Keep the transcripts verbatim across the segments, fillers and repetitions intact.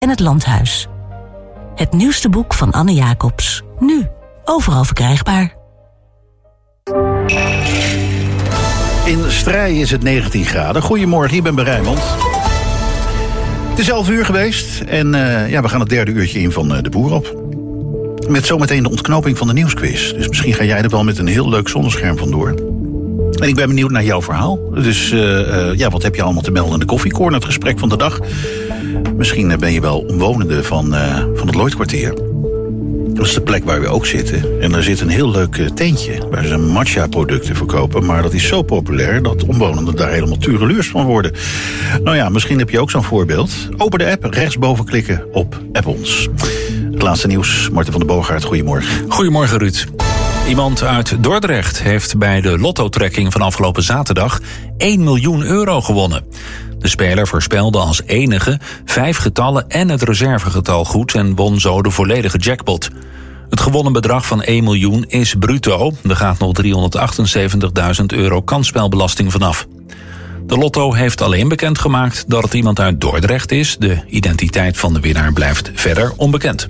en het landhuis. Het nieuwste boek van Anne Jacobs. Nu, overal verkrijgbaar. In Strijen is het negentien graden. Goedemorgen, ik ben bij Rijnmond. Het is elf uur geweest en uh, ja, we gaan het derde uurtje in van uh, De Boer op. Met zometeen de ontknoping van de nieuwsquiz. Dus misschien ga jij er wel met een heel leuk zonnescherm vandoor. En ik ben benieuwd naar jouw verhaal. Dus uh, uh, ja, wat heb je allemaal te melden in de koffiecorner, het gesprek van de dag? Misschien uh, ben je wel omwonende van, uh, van het Lloydkwartier. Dat is de plek waar we ook zitten. En daar zit een heel leuk uh, tentje waar ze matcha-producten verkopen. Maar dat is zo populair dat omwonenden daar helemaal tureluurs van worden. Nou ja, misschien heb je ook zo'n voorbeeld. Open de app, rechtsboven klikken op App ons. Het laatste nieuws, Marten van der Boogaard, goedemorgen. Goedemorgen, Ruud. Iemand uit Dordrecht heeft bij de lottotrekking van afgelopen zaterdag één miljoen euro gewonnen. De speler voorspelde als enige vijf getallen en het reservegetal goed en won zo de volledige jackpot. Het gewonnen bedrag van één miljoen is bruto. Er gaat nog driehonderdachtenzeventigduizend euro kansspelbelasting vanaf. De lotto heeft alleen bekendgemaakt dat het iemand uit Dordrecht is. De identiteit van de winnaar blijft verder onbekend.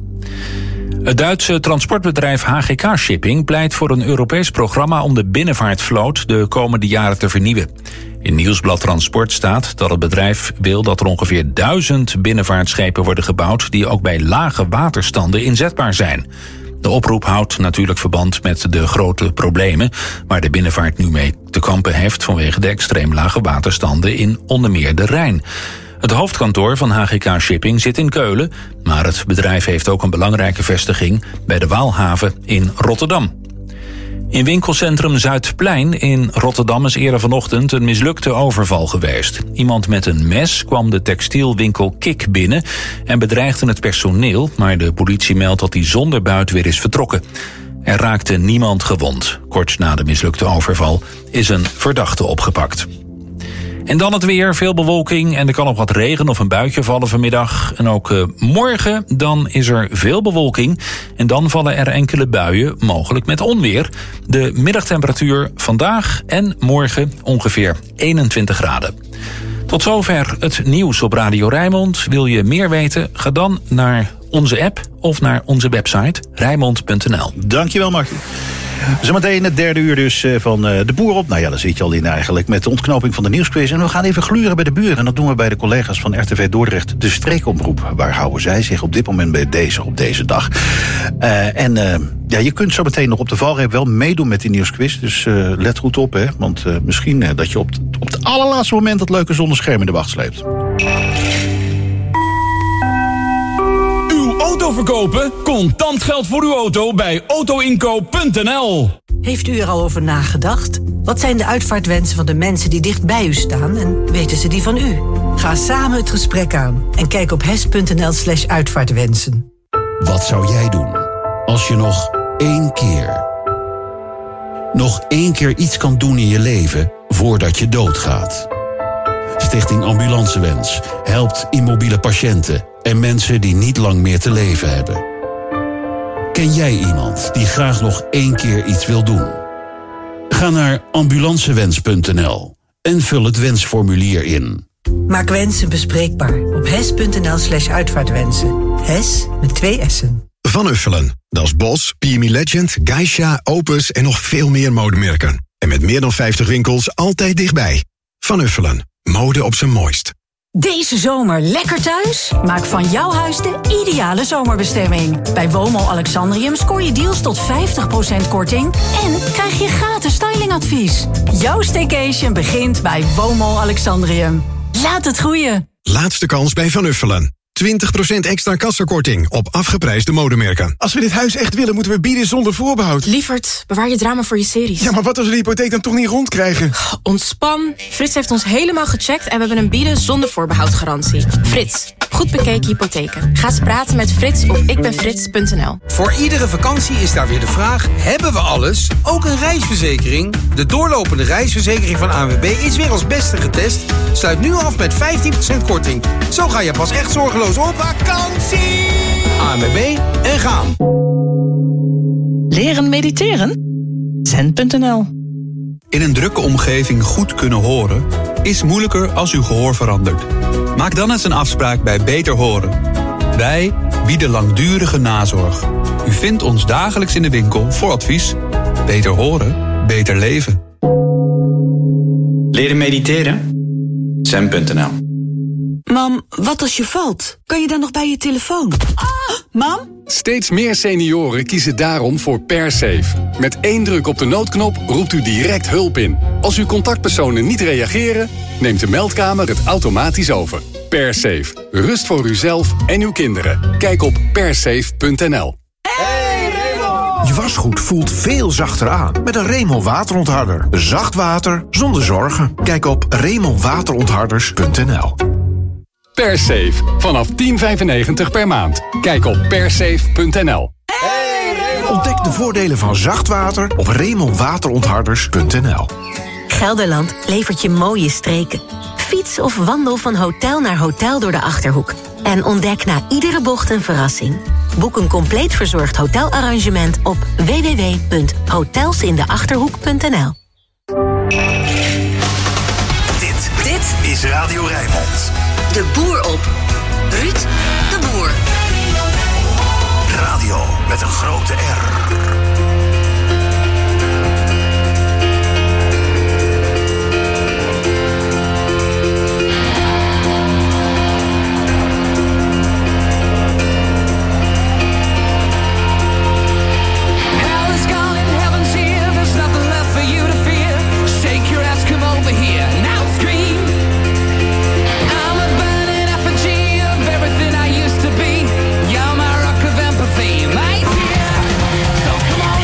Het Duitse transportbedrijf H G K Shipping pleit voor een Europees programma om de binnenvaartvloot de komende jaren te vernieuwen. In Nieuwsblad Transport staat dat het bedrijf wil dat er ongeveer duizend binnenvaartschepen worden gebouwd die ook bij lage waterstanden inzetbaar zijn. De oproep houdt natuurlijk verband met de grote problemen waar de binnenvaart nu mee te kampen heeft vanwege de extreem lage waterstanden in onder meer de Rijn. Het hoofdkantoor van H G K Shipping zit in Keulen, maar het bedrijf heeft ook een belangrijke vestiging bij de Waalhaven in Rotterdam. In winkelcentrum Zuidplein in Rotterdam is eerder vanochtend een mislukte overval geweest. Iemand met een mes kwam de textielwinkel Kik binnen en bedreigde het personeel, maar de politie meldt dat hij zonder buit weer is vertrokken. Er raakte niemand gewond. Kort na de mislukte overval is een verdachte opgepakt. En dan het weer, veel bewolking en er kan nog wat regen of een buitje vallen vanmiddag. En ook uh, morgen, dan is er veel bewolking en dan vallen er enkele buien, mogelijk met onweer. De middagtemperatuur vandaag en morgen ongeveer eenentwintig graden. Tot zover het nieuws op Radio Rijnmond. Wil je meer weten? Ga dan naar onze app of naar onze website rijnmond punt n l. Dankjewel, Martin. Zometeen het derde uur dus van De Boer op. Nou ja, daar zit je al in eigenlijk met de ontknoping van de nieuwsquiz. En we gaan even gluren bij de buren. En dat doen we bij de collega's van R T V Dordrecht, de streekomroep. Waar houden zij zich op dit moment bij deze, op deze dag? Uh, en uh, ja, je kunt zo meteen nog op de valreep wel meedoen met die nieuwsquiz. Dus uh, let goed op, hè. Want uh, misschien uh, dat je op, op het allerlaatste moment dat leuke zonnescherm in de wacht sleept. Auto verkopen? Contant geld voor uw auto bij auto inkoop punt n l. Heeft u er al over nagedacht? Wat zijn de uitvaartwensen van de mensen die dicht bij u staan en weten ze die van u? Ga samen het gesprek aan en kijk op hes punt n l slash uitvaartwensen. Wat zou jij doen als je nog één keer... nog één keer iets kan doen in je leven voordat je doodgaat? Stichting Ambulancewens helpt immobiele patiënten en mensen die niet lang meer te leven hebben. Ken jij iemand die graag nog één keer iets wil doen? Ga naar ambulancewens punt n l en vul het wensformulier in. Maak wensen bespreekbaar op hes punt n l slash uitvaartwensen. Hes met twee S'en. Van Uffelen. Dat is Bos, P M E Legend, Geisha, Opus en nog veel meer modemerken. En met meer dan vijftig winkels altijd dichtbij. Van Uffelen. Mode op zijn mooist. Deze zomer lekker thuis? Maak van jouw huis de ideale zomerbestemming. Bij Woonmol Alexandrium scoor je deals tot vijftig procent korting... en krijg je gratis stylingadvies. Jouw staycation begint bij Woonmol Alexandrium. Laat het groeien. Laatste kans bij Van Uffelen. twintig procent extra kassakorting op afgeprijsde modemerken. Als we dit huis echt willen, moeten we bieden zonder voorbehoud. Lievert, bewaar je drama voor je series. Ja, maar wat als we de hypotheek dan toch niet rondkrijgen? Ontspan. Frits heeft ons helemaal gecheckt en we hebben een bieden zonder voorbehoud garantie. Frits, goed bekeken hypotheken. Ga eens praten met Frits op ikbenfrits punt n l. Voor iedere vakantie is daar weer de vraag, hebben we alles? Ook een reisverzekering? De doorlopende reisverzekering van A N W B is weer als beste getest. Sluit nu af met vijftien procent korting. Zo ga je pas echt zorgeloos op vakantie. A N W B en gaan. Leren mediteren? zen punt n l. In een drukke omgeving goed kunnen horen is moeilijker als uw gehoor verandert. Maak dan eens een afspraak bij Beter Horen. Wij bieden langdurige nazorg. U vindt ons dagelijks in de winkel voor advies. Beter Horen, beter leven. Leren mediteren? Zen punt n l. Mam, wat als je valt? Kan je dan nog bij je telefoon? Ah, mam? Steeds meer senioren kiezen daarom voor PerSafe. Met één druk op de noodknop roept u direct hulp in. Als uw contactpersonen niet reageren, neemt de meldkamer het automatisch over. PerSafe. Rust voor uzelf en uw kinderen. Kijk op persafe punt n l. Je wasgoed voelt veel zachter aan met een Remel waterontharder. Zacht water zonder zorgen. Kijk op remel waterontharders punt n l. PerSafe. Vanaf tien vijfennegentig per maand. Kijk op persafe punt n l. Ontdek de voordelen van zacht water op remel waterontharders punt n l. Gelderland levert je mooie streken. Fiets of wandel van hotel naar hotel door de Achterhoek. En ontdek na iedere bocht een verrassing. Boek een compleet verzorgd hotelarrangement op w w w punt hotelsindeachterhoek punt n l. Dit, dit is Radio Rijnmond. De boer op. Ruud de Boer. Radio met een grote R. Everything I used to be, you're my rock of empathy, my dear. So come on.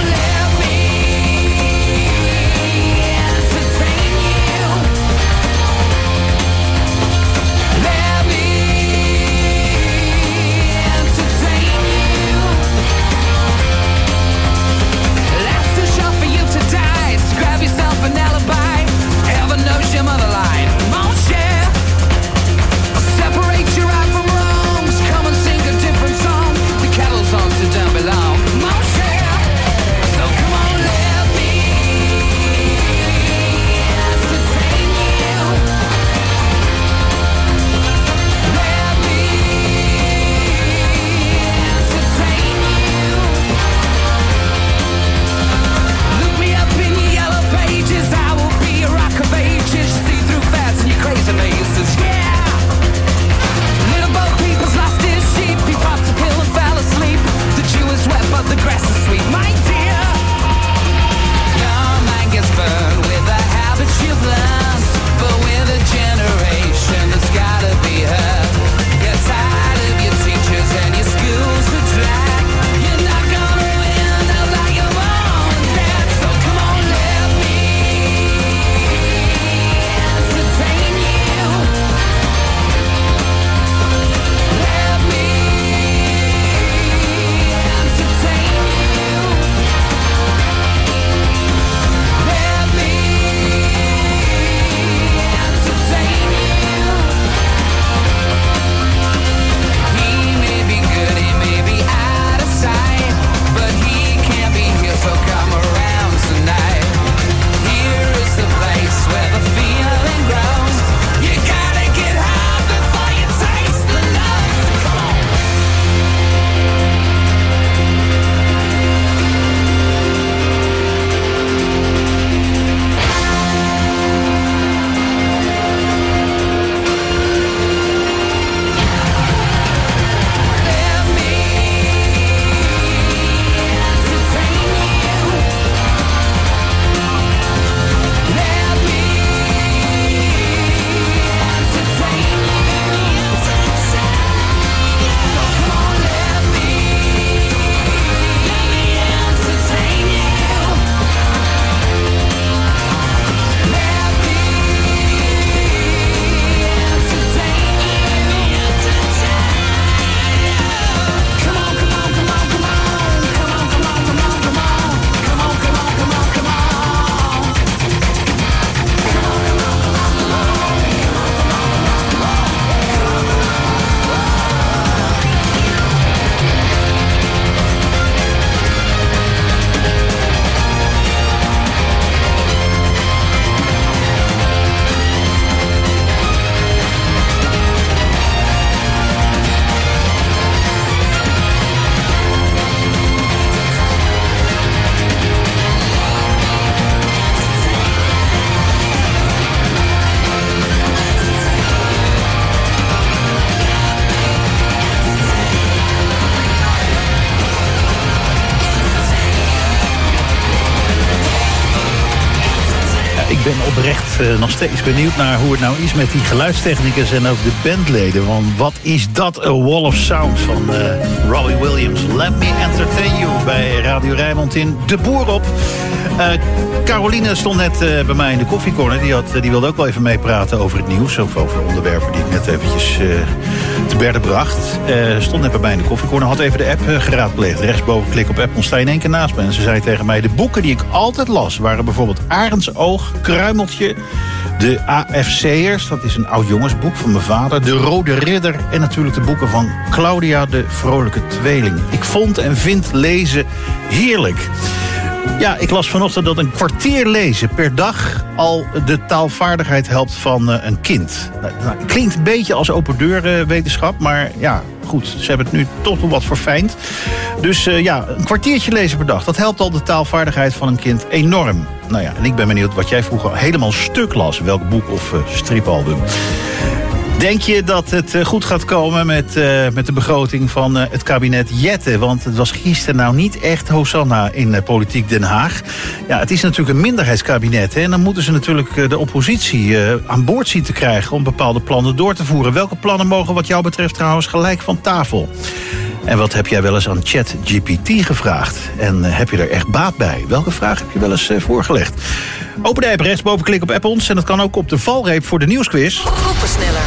oprecht uh, nog steeds benieuwd naar hoe het nou is met die geluidstechnicus en ook de bandleden. Want wat is dat, een wall of sound van uh, Robbie Williams. Let me entertain you bij Radio Rijnmond in De Boer op. Uh, Caroline stond net uh, bij mij in de koffiecorner. Die, had, uh, die wilde ook wel even meepraten over het nieuws. Of over onderwerpen die ik net eventjes uh, te berde bracht. Uh, stond net bij mij in de koffiecorner. Had even de app uh, geraadpleegd. Rechtsboven klik op app. Sta je in één keer naast me. En ze zei tegen mij, de boeken die ik altijd las waren bijvoorbeeld Arendsoog, Kruimeltje, de A F C'ers, dat is een oud jongensboek van mijn vader, De Rode Ridder en natuurlijk de boeken van Claudia de Vrolijke Tweeling. Ik vond en vind lezen heerlijk. Ja, ik las vanochtend dat een kwartier lezen per dag al de taalvaardigheid helpt van uh, een kind. Nou, klinkt een beetje als open deur wetenschap, maar ja, goed, ze hebben het nu toch wel wat verfijnd. Dus uh, ja, een kwartiertje lezen per dag, dat helpt al de taalvaardigheid van een kind enorm. Nou ja, en ik ben benieuwd wat jij vroeger helemaal stuk las, welk boek of uh, stripalbum. Denk je dat het goed gaat komen met, uh, met de begroting van uh, het kabinet Jette? Want het was gisteren nou niet echt Hosanna in uh, politiek Den Haag. Ja, het is natuurlijk een minderheidskabinet. Hè, en dan moeten ze natuurlijk uh, de oppositie uh, aan boord zien te krijgen om bepaalde plannen door te voeren. Welke plannen mogen wat jou betreft trouwens gelijk van tafel? En wat heb jij wel eens aan ChatGPT gevraagd? En uh, heb je er echt baat bij? Welke vraag heb je wel eens uh, voorgelegd? Open de app, rechtsboven klik op app ons. En dat kan ook op de valreep voor de nieuwsquiz. Groepensneller.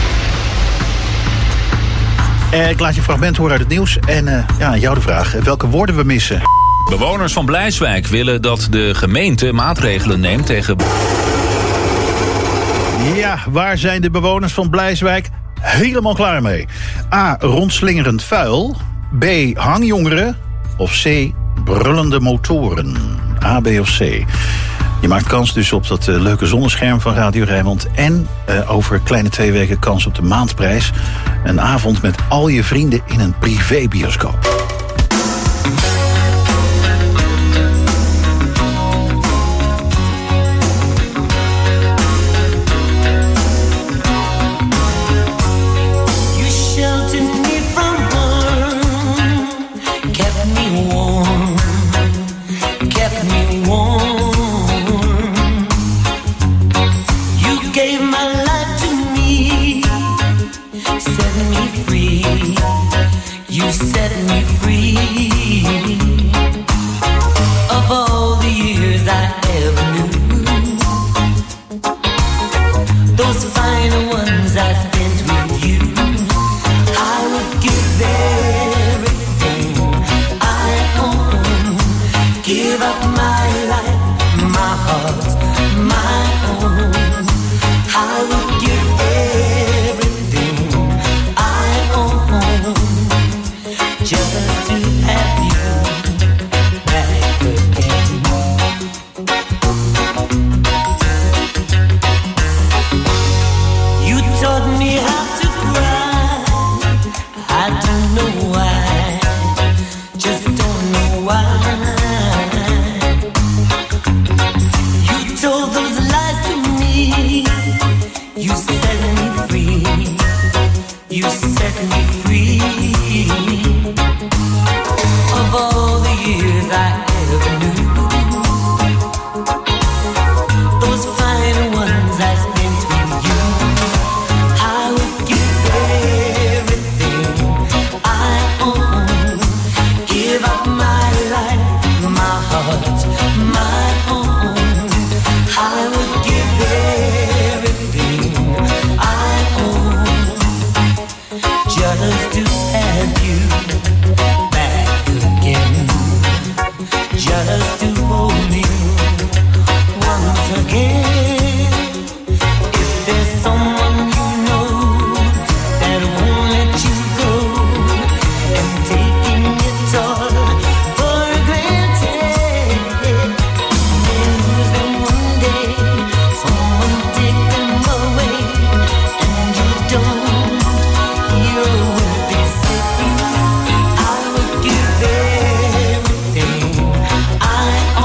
Uh, ik laat je een fragment horen uit het nieuws. En uh, ja, jou de vraag, welke woorden we missen? Bewoners van Blijswijk willen dat de gemeente maatregelen neemt tegen... Ja, waar zijn de bewoners van Blijswijk helemaal klaar mee? A. Rondslingerend vuil. B. Hangjongeren. Of C. Brullende motoren. A, B of C. Je maakt kans dus op dat uh, leuke zonnescherm van Radio Rijnmond. En uh, over kleine twee weken kans op de maandprijs. Een avond met al je vrienden in een privébioscoop. I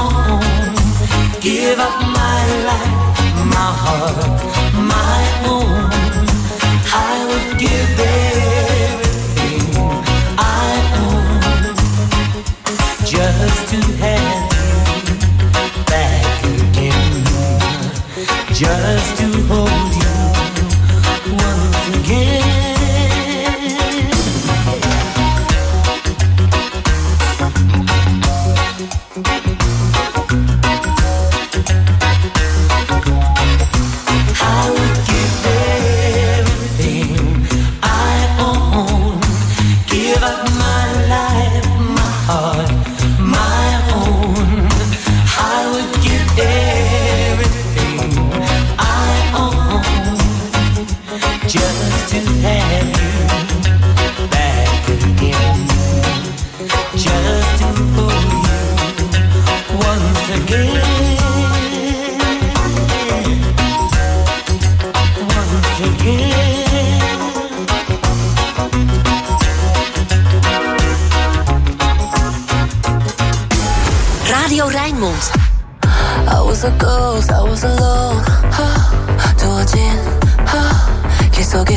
Radio Rijnmond. I was a ghost, I was alone. 두어진 길 속에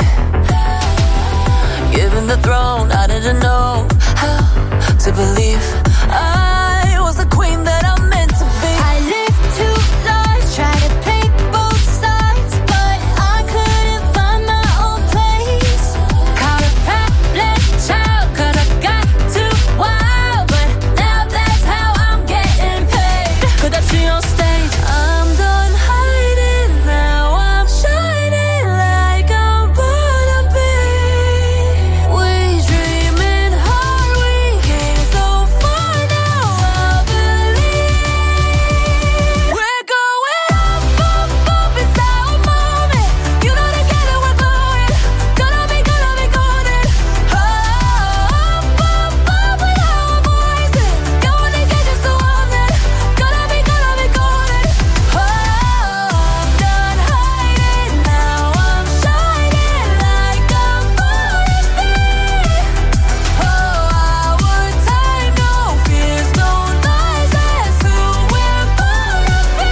given the throne, I didn't know how to believe I was the queen that I'm meant to be. I lived two lives, tried to paint both sides, but I couldn't find my own place. Caught a pack-led child, cause I got too wild, but now that's how I'm getting paid. Could I see on stage? I'm done hiding, now I'm shining like I'm born to be. We dreaming hard, we came so far, now I believe. We're going up, up, up, it's our moment. You know together we're going, gonna be, gonna be golden. Up, up, up with our voices, going to get us so on it. Gonna be, gonna be golden. Oh, I'm done hiding, now I'm shining like I'm born to be. Oh, our time, no fears, no lies, that's who we're born to be.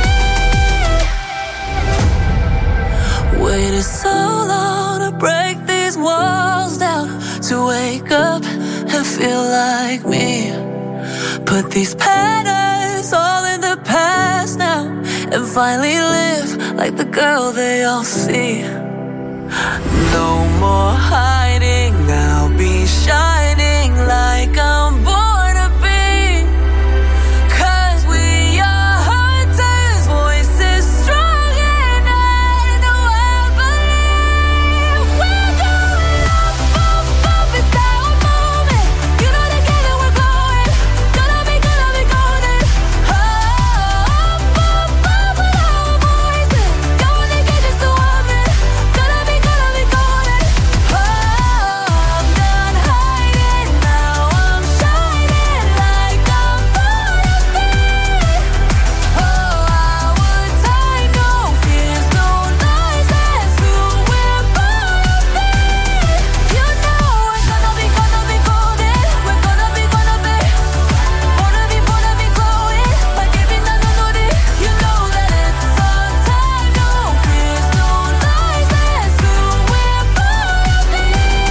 Waited so long to break these walls down, to wake up and feel like me. Put these patterns all in the past now, and finally live like the girl they all see. No more hiding, I'll be shining like I'm born to be. Cause we are hunters, voices strong, and I know I believe. We're going up, up, up, it's our moment. You know together we're going, gonna be, gonna be golden. Up, up, up with our voices, going to get us so on it. Gonna be, gonna be golden. Oh, I'm done hiding, now I'm shining like I'm born to be. Oh, our time, no fears, no lies, that's who we're born to be. You know we're gonna be, gonna be golden. We're gonna be, gonna be, wanna be, wanna be glowing like every night I know that. You know that it's our time, no fears, no lies, that's who we're born to be.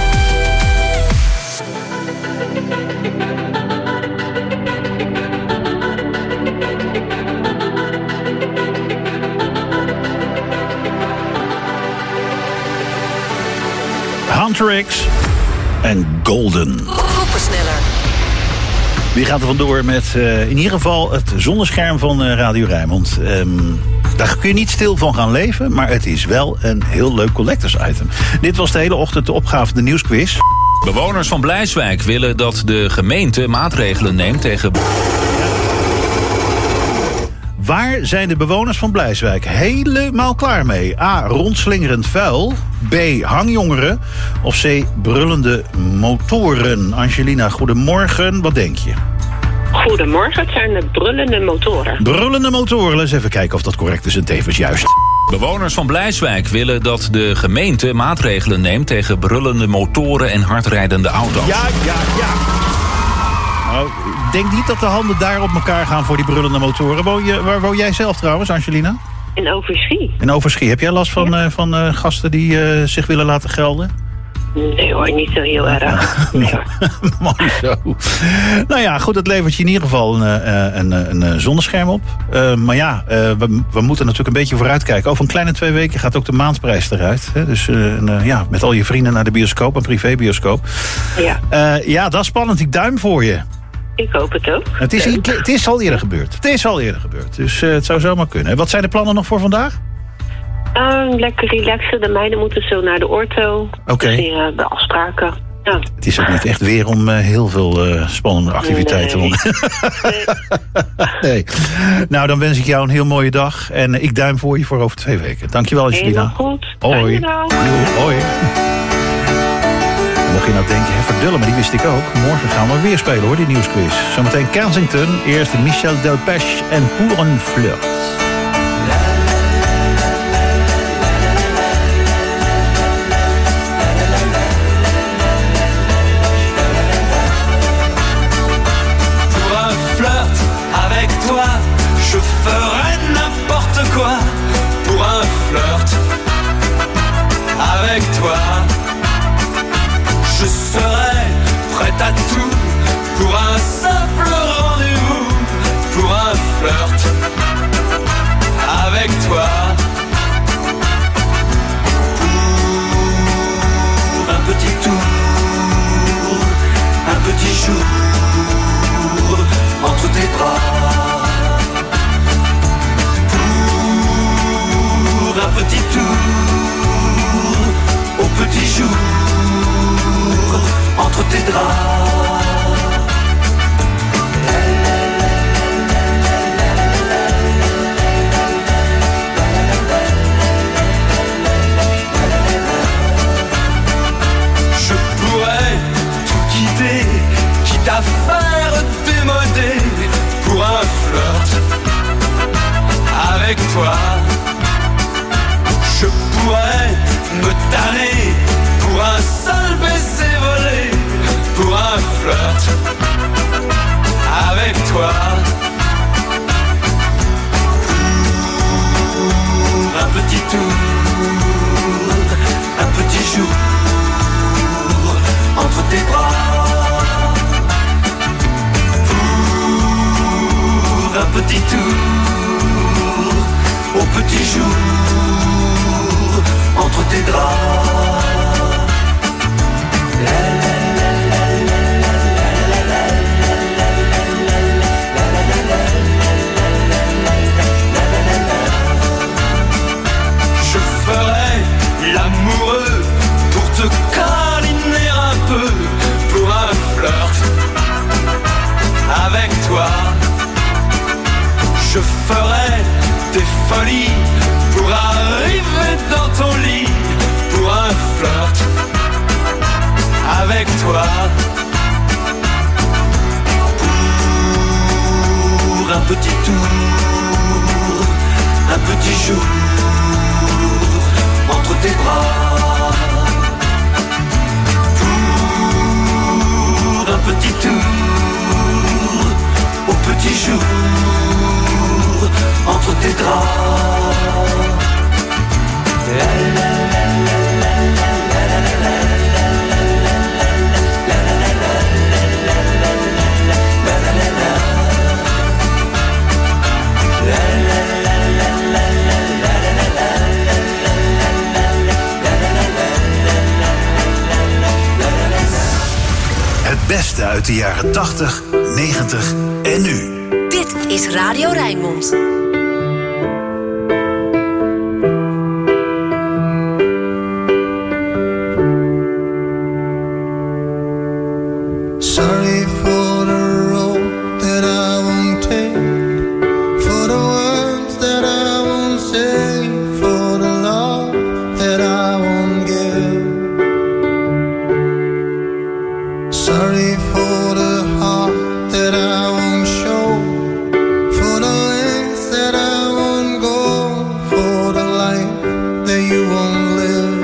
Hunter X en Golden. Groepensneller. Wie gaat er vandoor met uh, in ieder geval het zonnescherm van uh, Radio Rijnmond. Um, daar kun je niet stil van gaan leven, maar het is wel een heel leuk collectors item. Dit was de hele ochtend de opgave, de nieuwsquiz. Bewoners van Blijswijk willen dat de gemeente maatregelen neemt tegen... Waar zijn de bewoners van Blijswijk helemaal klaar mee? A. Rondslingerend vuil. B. Hangjongeren. Of C. Brullende motoren. Angelina, goedemorgen. Wat denk je? Goedemorgen, het zijn de brullende motoren. Brullende motoren. Eens even kijken of dat correct is en tevens juist. Bewoners van Blijswijk willen dat de gemeente maatregelen neemt tegen brullende motoren en hardrijdende auto's. Ja, ja, ja. Nou, ik denk niet dat de handen daar op elkaar gaan voor die brullende motoren. Woon je, waar woon jij zelf trouwens, Angelina? In Overschie. In Overschie. Heb jij last van, ja. uh, van uh, gasten die uh, zich willen laten gelden? Nee hoor, niet zo heel erg. Nee, mooi zo. Nou ja, goed, het levert je in ieder geval een, een, een, een zonnescherm op. Uh, maar ja, uh, we, we moeten natuurlijk een beetje vooruitkijken. Over een kleine twee weken gaat ook de maandprijs eruit. Hè? Dus uh, uh, ja, met al je vrienden naar de bioscoop, een privébioscoop. Ja. Uh, ja, dat is spannend. Ik duim voor je. Ik hoop het ook. Het is, het is al eerder gebeurd. Het is al eerder gebeurd. Dus uh, het zou zomaar kunnen. Wat zijn de plannen nog voor vandaag? Uh, lekker relaxen. De meiden moeten zo naar de ortho. Oké. Okay. Dus, uh, de afspraken. Ja. Het is ook niet echt weer om uh, heel veel uh, spannende activiteiten. Nee. nee. nee. Nou, dan wens ik jou een heel mooie dag. En uh, ik duim voor je voor over twee weken. Dankjewel, Angelina. Heel goed. Hoi. Hoi. Mocht je nou denken, hè, verdullen, maar die wist ik ook. Morgen gaan we weer spelen, hoor, die nieuwsquiz. Zometeen Kensington, eerst Michel Delpech en Pour un flirt. Pour un flirt avec jours entre tes bras. Pour un petit tour au petit jour entre tes draps. Quitte à faire démoder pour un flirt avec toi. Je pourrais me tanner pour un seul baiser volé, pour un flirt avec toi. Pour un petit tour, un petit jour entre tes bras. Un petit tour au petit jour entre tes draps. La, la, la, la, la, la, la, la, la. Je ferai l'amoureux pour te câliner un peu, pour un flirt avec toi. Je ferai des folies pour arriver dans ton lit, pour un flirt avec toi. Pour un petit tour, un petit jour entre tes bras. Pour un petit tour au petit jour entre tes draps. La, la, la, la, la, la, la, la, Het beste uit de jaren tachtig, negentig en nu. Dit is Radio Rijnmond. Sorry for the road that I won't take, for the words that I won't say, for the love that I won't give. Sorry for the heart that I won't show, for the lengths that I won't go, for the life that you won't live.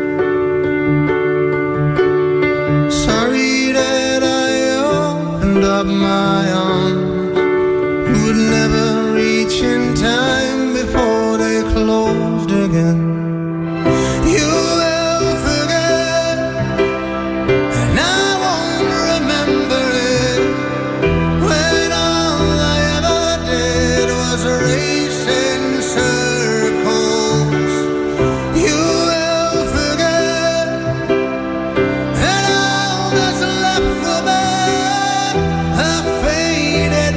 Sorry that I opened up my arms, would never reach in time before they closed again. You will forget, and I won't remember it, when all I ever did was race in circles. You will forget, and all that's left will be a faded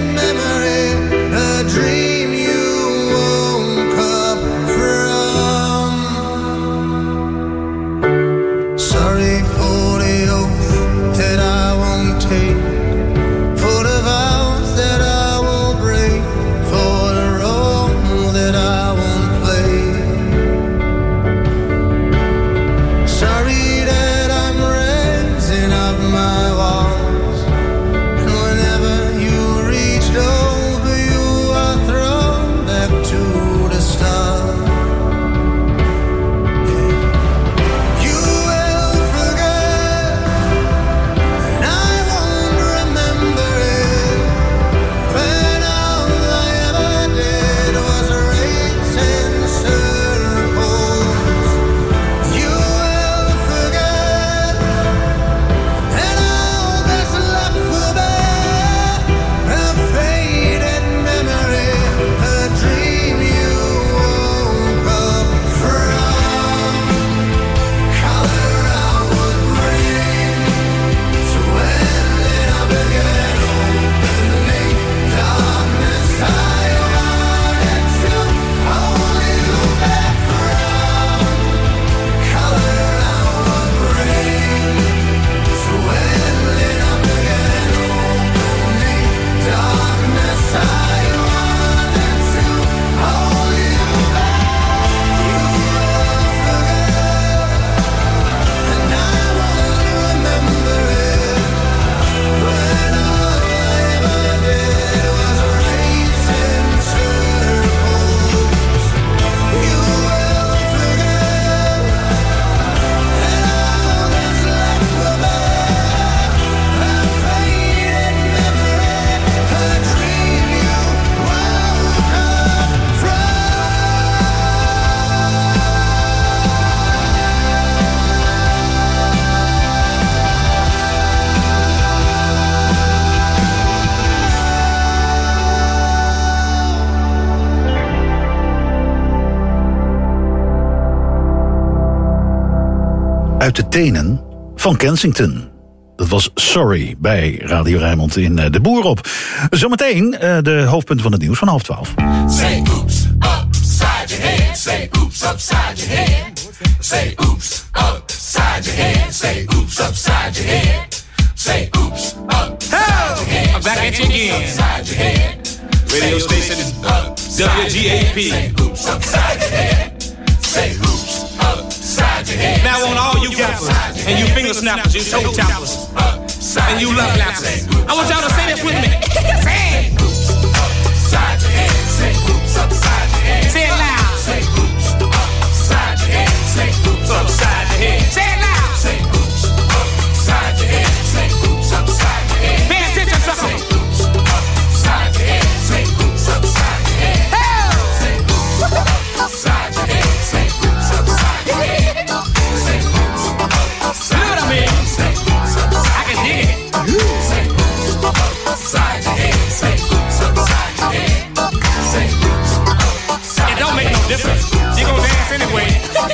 tenen van Kensington. Dat was Sorry bij Radio Rijnmond in uh, De Boer op. Zometeen uh, de hoofdpunten van het nieuws van half twaalf. Say oops, upside your head. Say oops, upside your head. Say oops, upside your head. Say oops, upside your head. Say oops, upside your head. I'm back at you again. Upside your head. Radio station is W G A P. Say oops, upside your head. Say oops, upside your head. Now on all you gappers and you finger snappers, you toe tappers, and you love lappers, I want y'all to say this with me. Say it. Oops, upside your head. Say oops, upside your head. Say it loud. Say oops, upside your head. Say oops, upside your head. Say it loud. Say oops, upside your head. Say oops, upside your head. Pay attention, sucker. Say oops, upside your head. Say oops, upside your head. Say oops, upside your head. Say oops, upside your head. Say oops, upside your head. Say oops, I can dig it. Say oops, upside your head. Say oops, upside your head. Say oops, upside. It don't make no difference. You gon' dance anyway.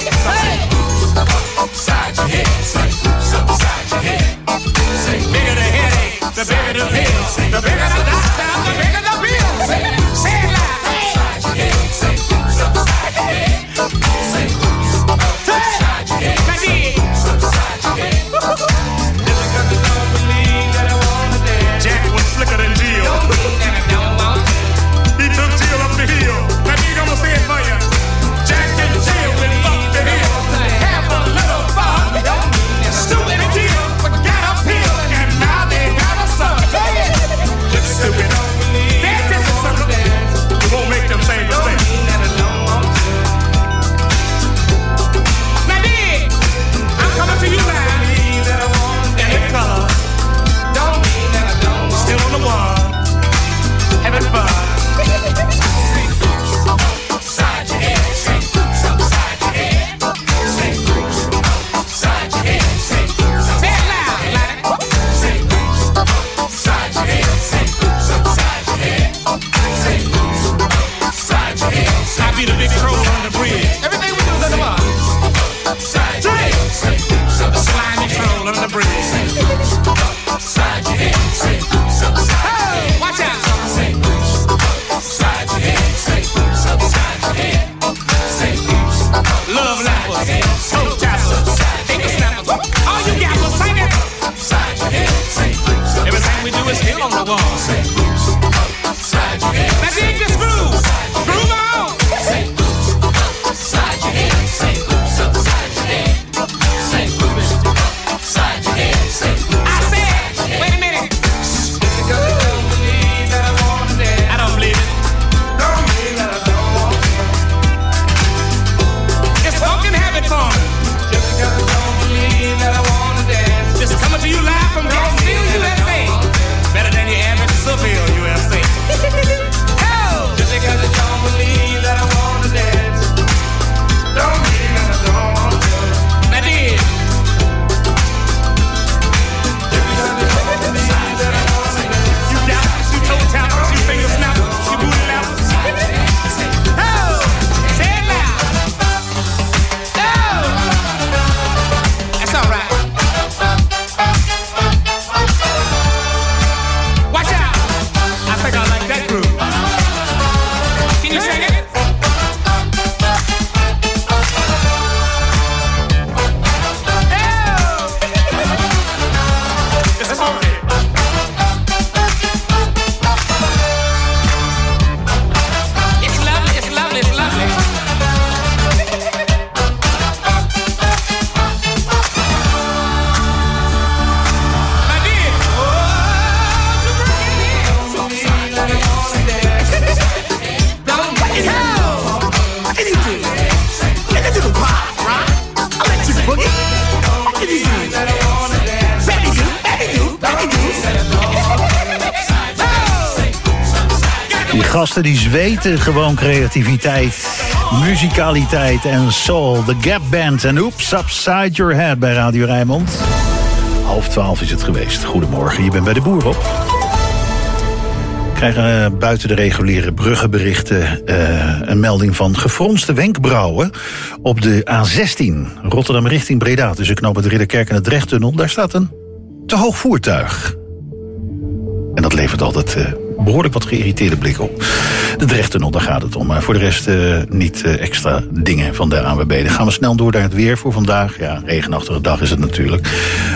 Upside your head. Say oops, upside your head. Say bigger the headache, the bigger the pill. The bigger the doctor, the bigger the bill. Say it loud. Upside your head. Say oops, upside your head. Say oops, upside your head. Say oops, upside your head. Jack was slicker than Jill. He took Jill up the hill. Now you gonna say it for you. Jack and Jill went up the hill. Have a little fun. Stupid and Jill forgot a pill, and now they got a son. Just stupid. Dance is a sucker. You won't make them same mistake. Now dig, I'm coming to you now. And in color. Still on the wall, having fun. Say oops, upside your head. Say oops, upside your head. Say oops, upside your head. Say oops, say it loud, like say oops, upside your head. Say oops, upside your head. Say oops, upside your head. I be the big troll on the bridge. Everything we do is under mine. Upside your head. Say oops, The upside slimy troll on the bridge. upside your head. Say oops, upside your head. Watch out. Say oops, upside your head. Say oops, upside your head. Say oops, Love lappers, toe tappers, finger snappers. All you gappers, sing it. upside your head. Say oops, Everything we do is still on the wall. say oops, upside your head. Now dig this groove. Groove on. Say oops, upside your head. Say oops, upside your head. Say oops, upside your head. Say oops. I said, wait a minute. I don't believe it. It's fucking habit forming. Just coming to you live from Jacksonville, U S A. Better than your average Seville, U S A. Hell! Just because you don't believe that I wanna dance. Don't mean that I don't want to. Now dig. You doubters, you toe tappers, you finger snappers, you booty lappers. Oh, say it loud. Oh, that's all right. Watch out. I think I like that groove. Can you sing it? Oh, it's funky. It's lovely, it's lovely, it's lovely. My dear, oh, to bring it in. Don't let it go. What can you do? Get into the pop, right? I'll let you boogie. What can you do? Baby do, baby do, baby do. Die gasten die zweten gewoon creativiteit, muzikaliteit en soul. The Gap Band en Oops Upside Your Head bij Radio Rijnmond. Half twaalf is het geweest. Goedemorgen, je bent bij De Boer op. krijgen uh, buiten de reguliere bruggenberichten uh, een melding van gefronste wenkbrauwen op de A zestien. Rotterdam richting Breda, tussen knooppunt Ridderkerk en de Drechttunnel. Daar staat een te hoog voertuig. En dat levert altijd uh, behoorlijk wat geïrriteerde blikken op. De Drechttunnel, daar gaat het om. Maar voor de rest uh, niet uh, extra dingen van de A N W B. Dan gaan we snel door naar het weer voor vandaag. Ja, regenachtige dag is het natuurlijk.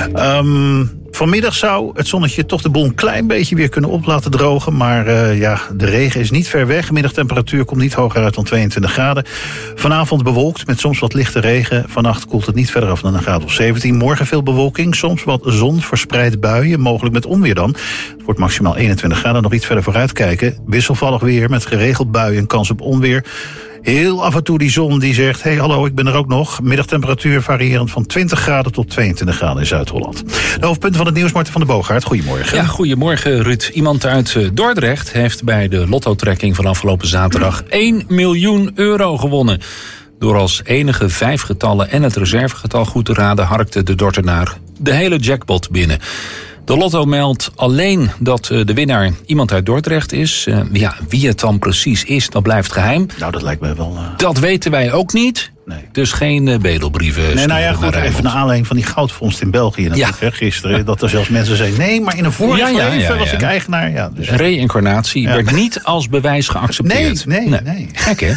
Um, vanmiddag zou het zonnetje toch de boel een klein beetje weer kunnen op laten drogen. Maar uh, ja, de regen is niet ver weg. Middagtemperatuur komt niet hoger uit dan tweeëntwintig graden. Vanavond bewolkt met soms wat lichte regen. Vannacht koelt het niet verder af dan een graad of zeventien. Morgen veel bewolking, soms wat zon, verspreid buien. Mogelijk met onweer dan. Het wordt maximaal eenentwintig graden. Nog iets verder vooruit kijken. Wisselvallig weer met geregeld buien en kans op onweer. Heel af en toe die zon die zegt, hey, hallo, ik ben er ook nog. Middagtemperatuur variërend van twintig graden tot tweeëntwintig graden in Zuid-Holland. De hoofdpunten van het nieuws, Marten van der Boogaard. Goedemorgen. Ja, goedemorgen, Ruud. Iemand uit Dordrecht heeft bij de lotto-trekking van afgelopen zaterdag één miljoen euro gewonnen. Door als enige vijf getallen en het reservegetal goed te raden, harkte de Dordtenaar de hele jackpot binnen. De Lotto meldt alleen dat de winnaar iemand uit Dordrecht is. Uh, ja, wie het dan precies is, dat blijft geheim. Nou, dat lijkt mij wel... Uh... Dat weten wij ook niet. Nee. Dus geen uh, bedelbrieven. Nee, nou ja, goed, even naar aanleiding van die goudvondst in België natuurlijk, ja. hè, gisteren. Dat er zelfs mensen zeiden, nee, maar in een vorig ja, ja, leven ja, ja, was ja. ik eigenaar. Ja, dus... Reïncarnatie ja. werd niet als bewijs geaccepteerd. Nee, nee, nee. nee. Gek, hè?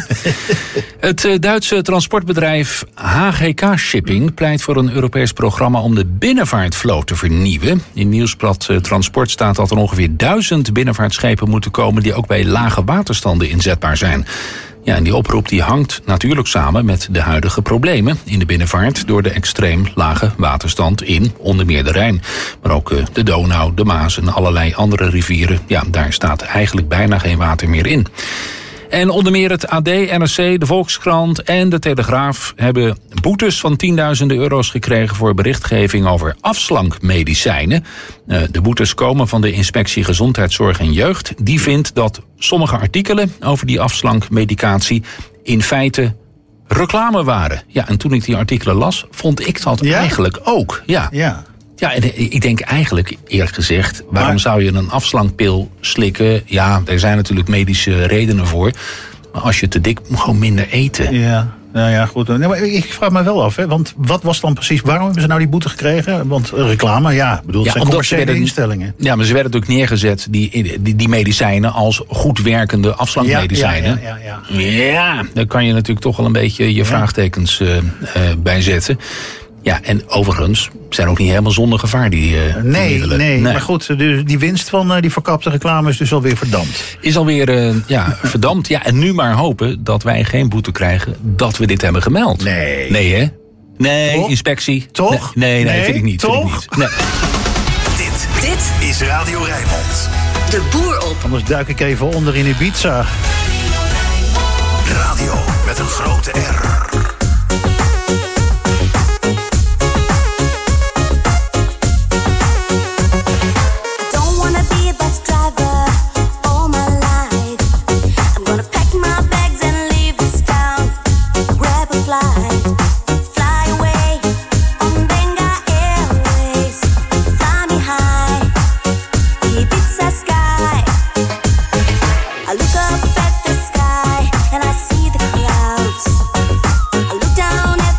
Het uh, Duitse transportbedrijf H G K Shipping pleit voor een Europees programma om de binnenvaartvloot te vernieuwen. In Nieuwsblad uh, Transport staat dat er ongeveer duizend binnenvaartschepen moeten komen die ook bij lage waterstanden inzetbaar zijn. Ja, en die oproep die hangt natuurlijk samen met de huidige problemen in de binnenvaart door de extreem lage waterstand in onder meer de Rijn. Maar ook uh, de Donau, de Maas en allerlei andere rivieren. Ja, daar staat eigenlijk bijna geen water meer in. En onder meer het A D, N R C, de Volkskrant en de Telegraaf hebben boetes van tienduizenden euro's gekregen voor berichtgeving over afslankmedicijnen. De boetes komen van de Inspectie Gezondheidszorg en Jeugd. Die vindt dat sommige artikelen over die afslankmedicatie in feite reclame waren. Ja, en toen ik die artikelen las, vond ik dat ja? eigenlijk ook. Ja. ja. Ja, en ik denk eigenlijk, eerlijk gezegd, waarom maar... zou je een afslankpil slikken? Ja, er zijn natuurlijk medische redenen voor. Maar als je te dik, moet gewoon minder eten. Ja, nou ja, goed. Nee, maar ik vraag me wel af, hè, want wat was dan precies, waarom hebben ze nou die boete gekregen? Want reclame, ja, bedoel, het ja, zijn commerciële werden, instellingen. Ja, maar ze werden natuurlijk neergezet, die, die, die medicijnen, als goed werkende afslankmedicijnen. Ja, ja, ja, ja, ja. ja, daar kan je natuurlijk toch wel een beetje je vraagtekens uh, uh, bij zetten. Ja, en overigens zijn ook niet helemaal zonder gevaar die uh, nee, middelen. Nee, nee, maar goed, de, die winst van uh, die verkapte reclame is dus alweer verdampt. Is alweer uh, ja, verdampt. Ja, en nu maar hopen dat wij geen boete krijgen dat we dit hebben gemeld. Nee. Nee, hè? Nee, toch? Inspectie. Toch? Nee, nee, nee, nee vind ik niet. Toch? Vind ik niet. Nee. Dit, dit is Radio Rijnmond. De boer op. Anders duik ik even onder in Ibiza. Radio met een grote R. I look up at the sky and I see the clouds. I look down at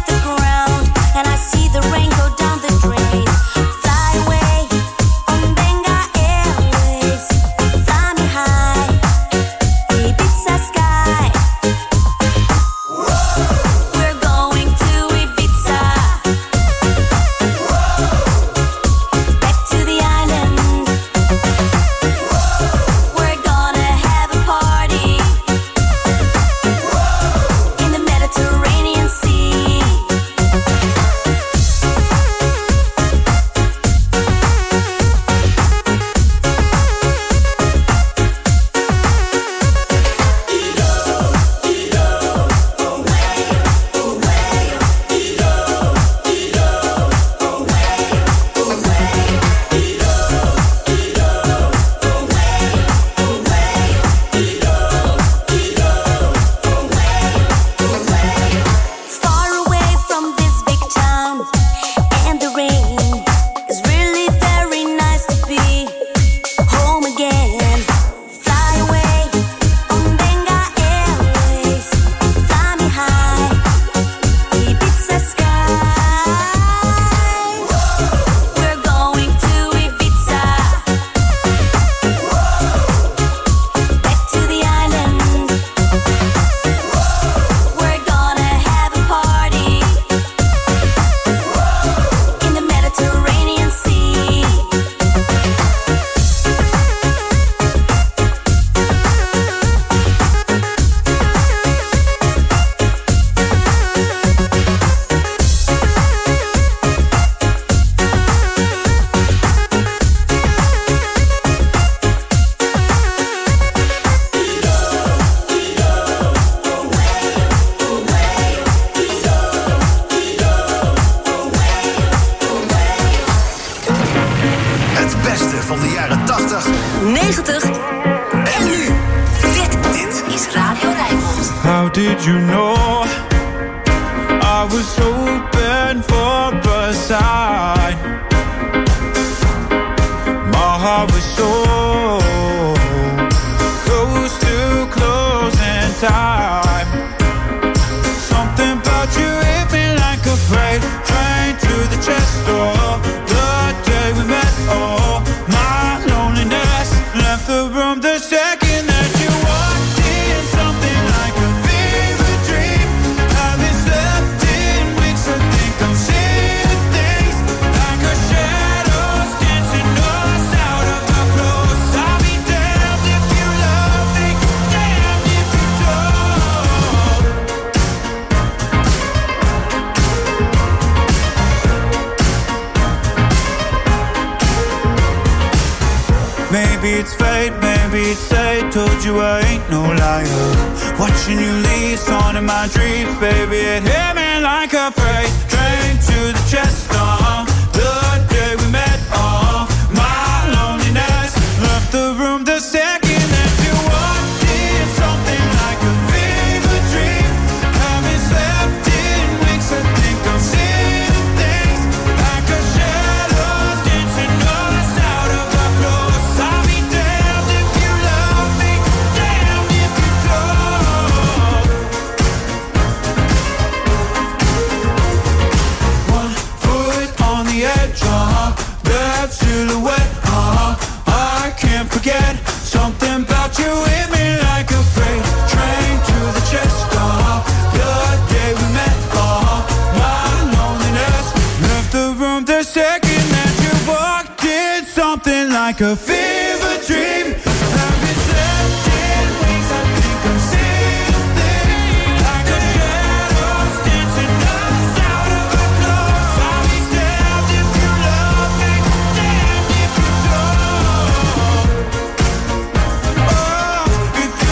van de jaren tachtig, negentig en nu. Dit, dit is Radio Rijnmond. How did you know I was hoping for a sign? My heart was so close to closing time. Something about you hit me like a freight train to the chest door. The day we met, oh, my loneliness left the room the second that you walked in. Something like a fever dream. I've been slept in weeks, I think I'm seeing things like a shadows dancing us out of our clothes. I'll be damned if you love me, damned if you don't. Maybe it's fate, maybe it's fate. Told you I ain't no liar. Watching you leave, on in my dreams, baby. It hit me like a freight train to the chest. Uh, the day we met, uh, my loneliness left the room the second that you walked in. Something like a fever dream. Haven't slept in weeks, I think I'm seeing things like a shadow dancing us out of our clothes. I'll be damned if you love me, damned if you don't. One foot on the edge, uh-huh, that silhouette, uh-huh, I can't forget. Something about you hit me like a freight train to the chest, uh-huh, the day we met, uh-huh, my loneliness left the room the second that you walked in. Something like a fever dream. Haven't slept in weeks, I think I'm seeing things like a shadows dancing us out of our clothes. I'll be damned if you love me, damned if you don't. Oh, if you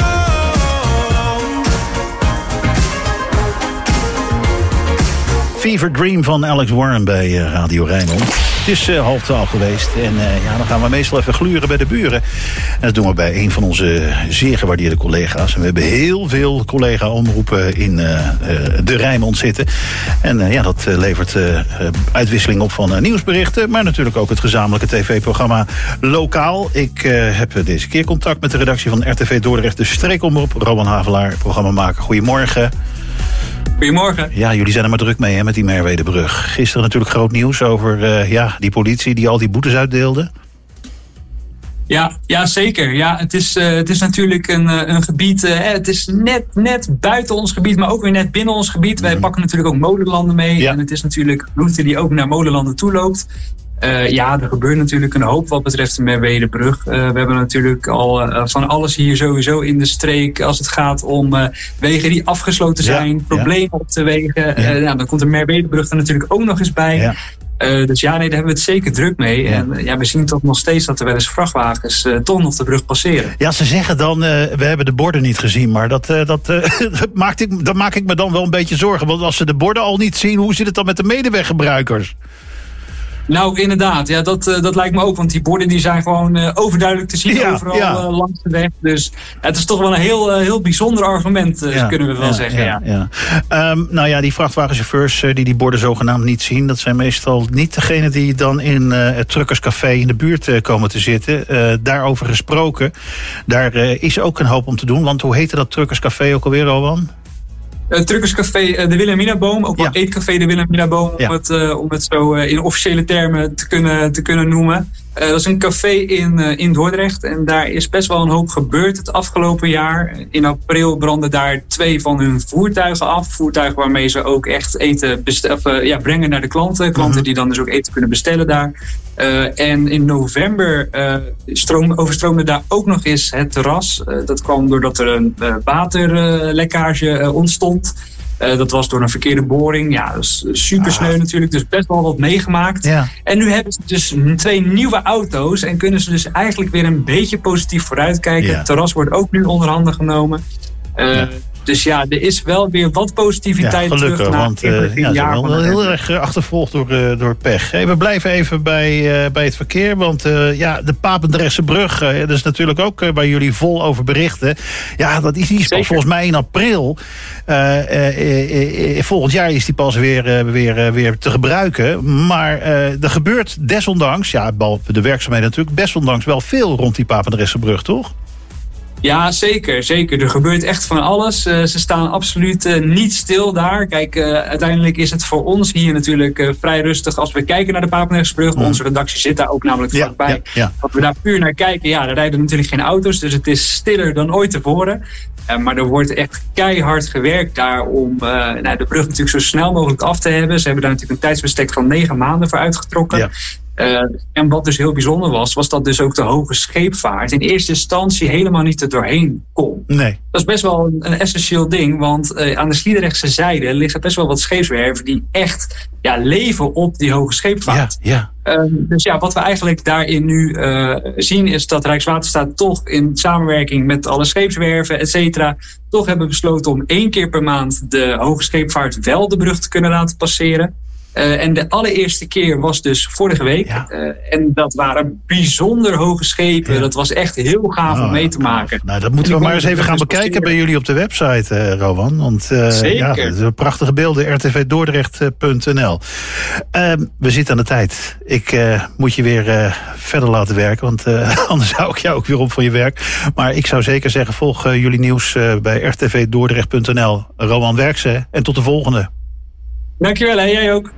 don't. Fever Dream van Alex Warren bij uh, Radio Rijnmond. Het is uh, half twaalf geweest en uh, ja, dan gaan we meestal even gluren bij de buren. En dat doen we bij een van onze zeer gewaardeerde collega's. En we hebben heel veel collega-omroepen in uh, uh, de Rijnmond zitten. En uh, ja, dat uh, levert uh, uitwisseling op van uh, nieuwsberichten, maar natuurlijk ook het gezamenlijke tv-programma Lokaal. Ik uh, heb deze keer contact met de redactie van R T V Dordrecht, de streekomroep. Rowan Havelaar, programmamaker. Goedemorgen. Goedemorgen. Ja, jullie zijn er maar druk mee hè, met die Merwedebrug. Gisteren natuurlijk groot nieuws over uh, ja, die politie die al die boetes uitdeelde. Ja, ja, zeker. Ja, het, is, uh, het is natuurlijk een, uh, een gebied. Uh, het is net, net buiten ons gebied, maar ook weer net binnen ons gebied. Wij pakken natuurlijk ook molenlanden mee. Ja. En het is natuurlijk een route die ook naar molenlanden toe loopt. Uh, ja, er gebeurt natuurlijk een hoop wat betreft de Merwedebrug. Uh, we hebben natuurlijk al uh, van alles hier sowieso in de streek als het gaat om uh, wegen die afgesloten zijn, ja, problemen ja. op de wegen. Ja. Uh, nou, dan komt de Merwedebrug er natuurlijk ook nog eens bij. Ja. Uh, dus ja, nee, daar hebben we het zeker druk mee. Ja. En uh, ja, we zien toch nog steeds dat er wel eens vrachtwagens uh, toch nog de brug passeren. Ja, ze zeggen dan, uh, we hebben de borden niet gezien. Maar dat, uh, dat, uh, dat maakt ik, daar maak ik me dan wel een beetje zorgen. Want als ze de borden al niet zien, hoe zit het dan met de medeweggebruikers? Nou, inderdaad. Ja, dat, uh, dat lijkt me ook. Want die borden die zijn gewoon uh, overduidelijk te zien ja, overal ja. uh, langs de weg. Dus ja, het is toch wel een heel, uh, heel bijzonder argument, uh, ja, kunnen we wel ja, zeggen. Ja, ja. Ja. Um, nou ja, die vrachtwagenchauffeurs uh, die die borden zogenaamd niet zien, dat zijn meestal niet degenen die dan in uh, het truckerscafé in de buurt uh, komen te zitten. Uh, daarover gesproken. Daar uh, is ook een hoop om te doen. Want hoe heette dat truckerscafé ook alweer, Rowan? Uh, Truckerscafé uh, de Wilhelminaboom, ook wel ja. Eetcafé de Wilhelminaboom, ja. om, het, uh, om het zo uh, in officiële termen te kunnen, te kunnen noemen. Uh, dat is een café in, uh, in Dordrecht en daar is best wel een hoop gebeurd het afgelopen jaar. In april brandden daar twee van hun voertuigen af. Voertuigen waarmee ze ook echt eten bestel, of, uh, ja, brengen naar de klanten. Klanten mm-hmm. die dan dus ook eten kunnen bestellen daar. Uh, en in november uh, stroom, overstroomde daar ook nog eens het terras. Uh, dat kwam doordat er een uh, waterlekkage uh, ontstond. Uh, dat was door een verkeerde boring. Ja, dat is super sneu ah. natuurlijk. Dus best wel wat meegemaakt. Ja. En nu hebben ze dus twee nieuwe auto's. En kunnen ze dus eigenlijk weer een beetje positief vooruitkijken. Ja. Het terras wordt ook nu onder handen genomen. Uh, ja. Dus ja, er is wel weer wat positiviteit ja, gelukkig, terug naar want uh, ja, ze zijn wel heel erg achtervolgd door, uh, door pech. Hey, we blijven even bij, uh, bij het verkeer, want uh, ja, de Papendrechtse brug, uh, dat is natuurlijk ook uh, waar jullie vol over berichten. Ja, dat is iets pas volgens mij in april. Uh, uh, uh, uh, volgend jaar is die pas weer, uh, weer, uh, weer te gebruiken. Maar uh, er gebeurt desondanks, ja, behalve de werkzaamheden natuurlijk, desondanks wel veel rond die Papendrechtse brug, toch? Ja, zeker, zeker. Er gebeurt echt van alles. Uh, ze staan absoluut uh, niet stil daar. Kijk, uh, uiteindelijk is het voor ons hier natuurlijk uh, vrij rustig als we kijken naar de Papendrechtsbrug. Mm. Onze redactie zit daar ook namelijk ja, vlakbij. Ja, ja. Als we daar puur naar kijken, ja, er rijden natuurlijk geen auto's. Dus het is stiller dan ooit tevoren. Uh, maar er wordt echt keihard gewerkt daar om uh, nou, de brug natuurlijk zo snel mogelijk af te hebben. Ze hebben daar natuurlijk een tijdsbestek van negen maanden voor uitgetrokken. Ja. Uh, en wat dus heel bijzonder was, was dat dus ook de hoge scheepvaart in eerste instantie helemaal niet er doorheen kon. Nee. Dat is best wel een, een essentieel ding, want uh, aan de Sliedrechtse zijde liggen best wel wat scheepswerven die echt ja, leven op die hoge scheepvaart. Ja, ja. Uh, dus ja, wat we eigenlijk daarin nu uh, zien is dat Rijkswaterstaat toch in samenwerking met alle scheepswerven, et cetera, toch hebben besloten om één keer per maand de hoge scheepvaart wel de brug te kunnen laten passeren. Uh, en de allereerste keer was dus vorige week. Ja. Uh, en dat waren bijzonder hoge schepen. Ja. Dat was echt heel gaaf oh, om mee te maken. Nou, dat moeten we maar eens even gaan bekijken bij jullie op de website, uh, Rowan. Want uh, Zeker. Ja, prachtige beelden, r t v dordrecht punt n l. Uh, we zitten aan de tijd. Ik uh, moet je weer uh, verder laten werken, want uh, anders hou ik jou ook weer op van je werk. Maar ik zou zeker zeggen, volg uh, jullie nieuws uh, bij r t v dordrecht punt n l. Rowan Werkse, en tot de volgende. Dankjewel, hè, jij ook.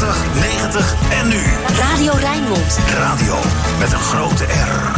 tachtig, negentig en nu. Radio Rijnmond. Radio met een grote R.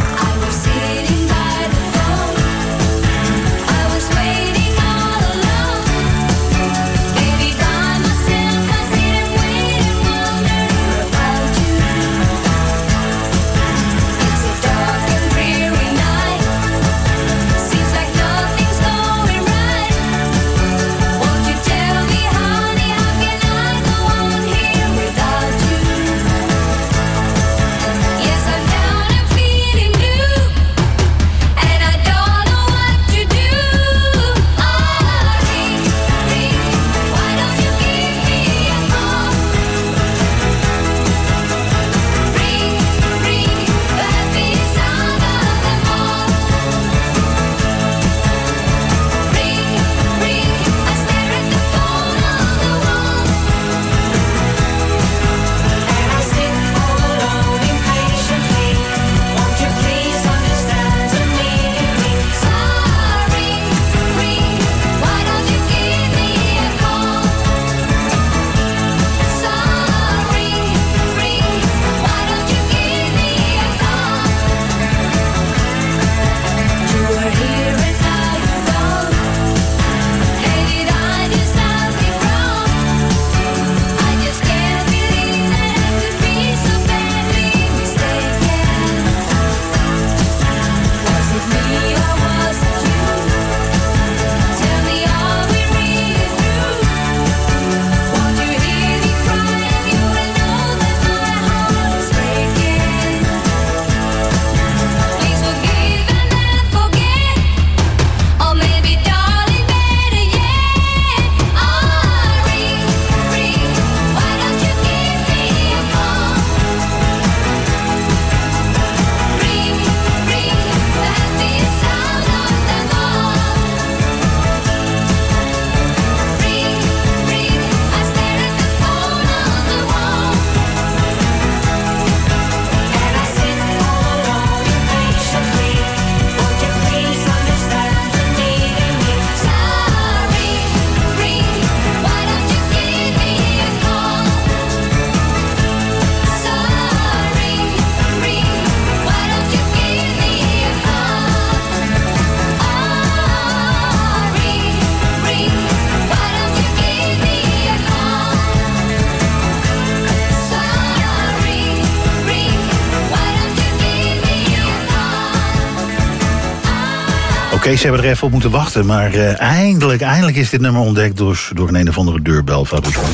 Oké, okay, ze hebben er even op moeten wachten, maar uh, eindelijk, eindelijk is dit nummer ontdekt door, door een een of andere deurbelfabrikant.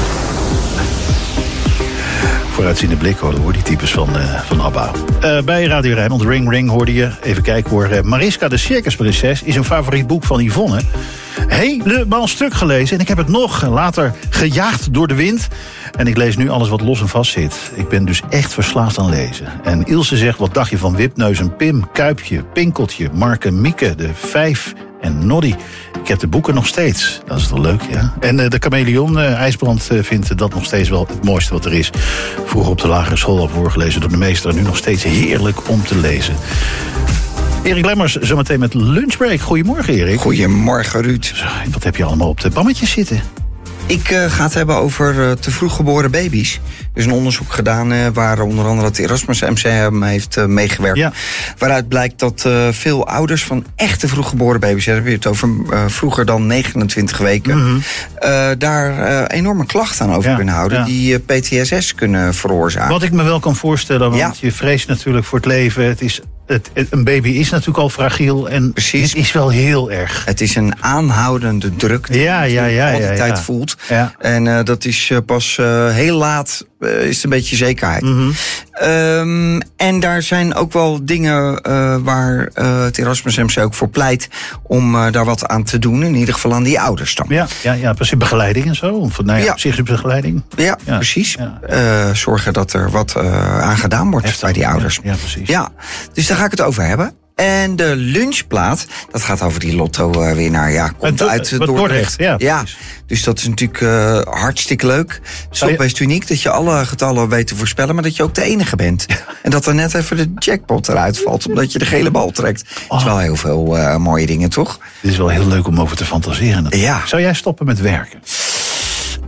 Vooruitziende blik hoor, hoor die types van, uh, van ABBA. Uh, bij Radio Rijnmond, Ring Ring hoorde je, even kijken hoor, uh, Mariska de Circusprinses is een favoriet boek van Yvonne. Helemaal stuk gelezen en ik heb het nog later gejaagd door de wind. En ik lees nu alles wat los en vast zit. Ik ben dus echt verslaafd aan lezen. En Ilse zegt, wat dacht je van Wipneus en Pim, Kuipje, Pinkeltje, Marke, Mieke, de Vijf en Noddy. Ik heb de boeken nog steeds. Dat is toch leuk, ja? En uh, de chameleon, uh, IJsbrand, uh, vindt dat nog steeds wel het mooiste wat er is. Vroeger op de lagere school al voorgelezen door de meester. En nu nog steeds heerlijk om te lezen. Erik Lemmers, zometeen met Lunchbreak. Goedemorgen, Erik. Goedemorgen, Ruud. Zo, wat heb je allemaal op de bammetjes zitten? Ik uh, ga het hebben over uh, te vroeg geboren baby's. Er is een onderzoek gedaan uh, waar onder andere het Erasmus M C M heeft uh, meegewerkt. Ja. Waaruit blijkt dat uh, veel ouders van echte vroeggeboren baby's, daar heb je het over uh, vroeger dan negenentwintig weken, mm-hmm. uh, daar uh, enorme klachten aan over ja, kunnen houden. Ja. Die uh, P T S S kunnen veroorzaken. Wat ik me wel kan voorstellen, want ja. je vreest natuurlijk voor het leven. Het is... Het, een baby is natuurlijk al fragiel en Precies. het is wel heel erg. Het is een aanhoudende druk die ja, ja, ja, je de hele tijd ja. voelt. Ja. En uh, dat is uh, pas uh, heel laat uh, is het een beetje zekerheid. Mm-hmm. Um, en daar zijn ook wel dingen uh, waar uh, het Erasmus M C ook voor pleit om uh, daar wat aan te doen. In ieder geval aan die ouders dan. Ja, ja, ja precies. Begeleiding en zo. Of, nou ja, ja. psychische Ja, ja, precies. Ja. Uh, zorgen dat er wat uh, aan gedaan wordt Heftig, bij die ouders. Ja, ja, precies. Ja, dus daar ga ik het over hebben. En de lunchplaat, dat gaat over die lotto-winnaar. Ja, komt do- uit Dordrecht. Dordrecht. Ja, ja, dus dat is natuurlijk uh, hartstikke leuk. Het is toch best uniek dat je alle getallen weet te voorspellen, maar dat je ook de enige bent. En dat er net even de jackpot eruit valt, omdat je de gele bal trekt. Dat oh. is wel heel veel uh, mooie dingen, toch? Het is wel heel leuk om over te fantaseren. Ja. Zou jij stoppen met werken?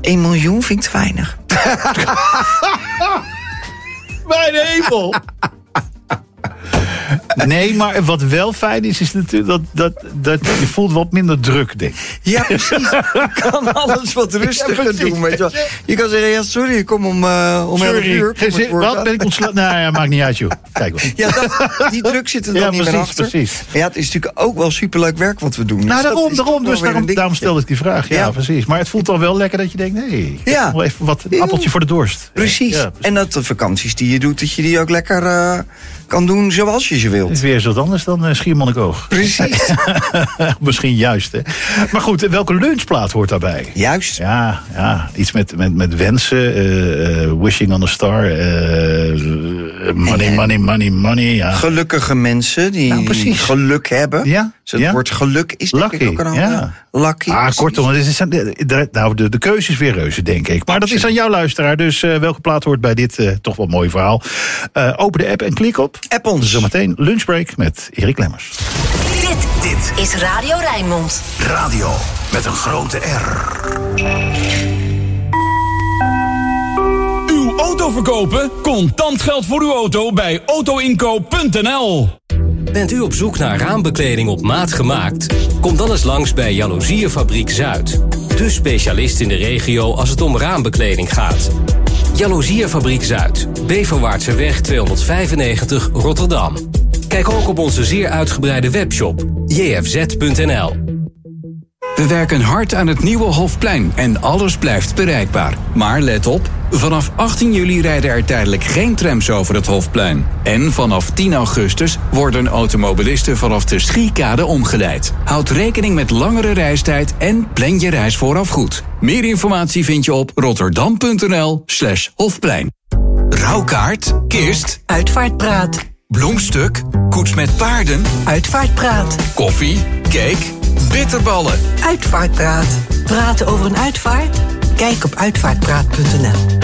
één miljoen vind ik te weinig. Mijn hemel. Nee, maar wat wel fijn is, is natuurlijk dat, dat, dat je voelt wat minder druk, denk ik. Ja, precies. Je kan alles wat rustiger ja, doen. Weet je, wel. Je kan zeggen, ja, sorry, ik kom om, uh, om elf uur. Sorry, wat ben ik ontslagen? Nou ja, maakt niet uit, joh. Kijk wel. Ja, dat, die druk zit er dan ja, niet precies, meer achter. Precies. Ja, het is natuurlijk ook wel superleuk werk wat we doen. Nou, dus daarom, daarom, dus daarom, daarom stelde ik die vraag. Ja, ja, precies. Maar het voelt dan wel lekker dat je denkt, nee, ja. nog even wat een appeltje voor de dorst. Precies. Ja, precies. En dat de vakanties die je doet, dat je die ook lekker uh, kan doen zoals je ze wilt. Het is weer eens wat anders dan uh, Schiermonnikoog. Precies. Misschien juist, hè. Maar goed, welke lunchplaat hoort daarbij? Juist. Ja, ja iets met, met, met wensen. Uh, uh, wishing on a star. Uh, money, money, money, money. Ja. Gelukkige mensen die nou, geluk hebben. Ja. Dus het ja. woord geluk is denk Lucky, ik ook een andere. Ja. Lucky. Ah, kortom, het is, de, nou, de, de keuze is weer reuze, denk ik. Maar dat is aan jouw luisteraar. Dus uh, welke plaat hoort bij dit uh, toch wel mooi verhaal? Uh, open de app en klik op. App ons. Zometeen Lunchbreak met Erik Lemmers. Dit, dit is Radio Rijnmond. Radio met een grote R. Uw auto verkopen? Contant geld voor uw auto bij autoinkoop punt n l. Bent u op zoek naar raambekleding op maat gemaakt? Kom dan eens langs bij Jaloeziefabriek Zuid. De specialist in de regio als het om raambekleding gaat. Jaloeziefabriek Zuid, Beverwaartseweg tweehonderdvijfennegentig Rotterdam. Kijk ook op onze zeer uitgebreide webshop j f z punt n l. We werken hard aan het nieuwe Hofplein en alles blijft bereikbaar. Maar let op, vanaf achttien juli rijden er tijdelijk geen trams over het Hofplein. En vanaf tien augustus worden automobilisten vanaf de Schiekade omgeleid. Houd rekening met langere reistijd en plan je reis vooraf goed. Meer informatie vind je op rotterdam punt n l slash Hofplein. Rouwkaart, kist, Uitvaartpraat. bloemstuk, koets met paarden, Uitvaartpraat. koffie, cake, bitterballen. Uitvaartpraat. Praten over een uitvaart? Kijk op uitvaartpraat punt n l.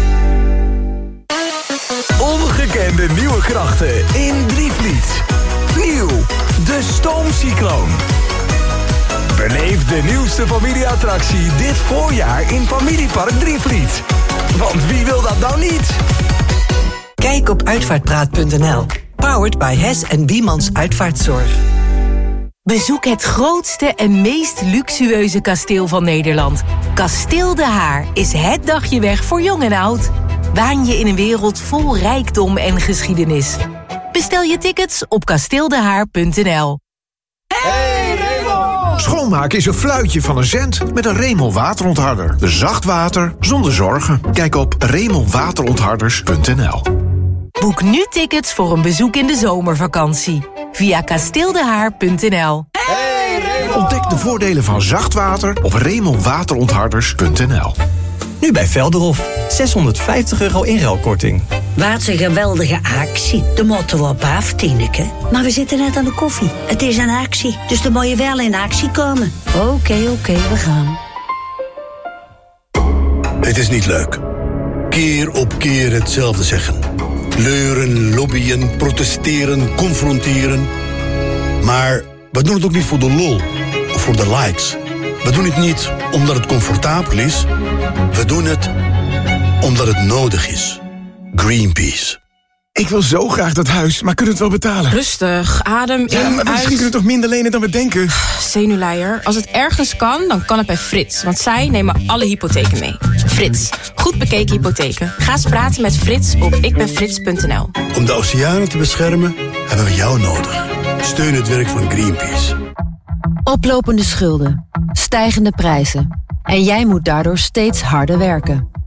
Ongekende nieuwe krachten in Drievliet. Nieuw, de Stoomcycloon. Beleef de nieuwste familieattractie dit voorjaar in Familiepark Drievliet. Want wie wil dat nou niet? Kijk op uitvaartpraat punt n l. Powered by Hess en Biemans Uitvaartzorg. Bezoek het grootste en meest luxueuze kasteel van Nederland. Kasteel De Haar is het dagje weg voor jong en oud. Waan je in een wereld vol rijkdom en geschiedenis. Bestel je tickets op kasteel de haar punt n l. Hey Raymond! Schoonmaken is een fluitje van een cent met een Remel waterontharder. Zacht water zonder zorgen. Kijk op remel waterontharders punt n l. Boek nu tickets voor een bezoek in de zomervakantie. Via kasteel de haar punt n l. Hey, ontdek de voordelen van zacht water op remel waterontharders punt n l. Nu bij Velderhof. zeshonderdvijftig euro inruilkorting. Wat een geweldige actie. De motto op af, Tineke. Maar we zitten net aan de koffie. Het is een actie, dus dan moet je wel in actie komen. Oké, okay, oké, okay, we gaan. Het is niet leuk. Keer op keer hetzelfde zeggen. Leuren, lobbyen, protesteren, confronteren. Maar we doen het ook niet voor de lol of voor de likes. We doen het niet omdat het comfortabel is. We doen het omdat het nodig is. Greenpeace. Ik wil zo graag dat huis, maar kunnen we het wel betalen? Rustig, adem in, ja, maar misschien uit. kunnen we toch minder lenen dan we denken? Zenuwleier. Als het ergens kan, dan kan het bij Frits. Want zij nemen alle hypotheken mee. Frits. Goed bekeken hypotheken. Ga eens praten met Frits op ik ben frits punt n l. Om de oceanen te beschermen, hebben we jou nodig. Steun het werk van Greenpeace. Oplopende schulden, stijgende prijzen. En jij moet daardoor steeds harder werken.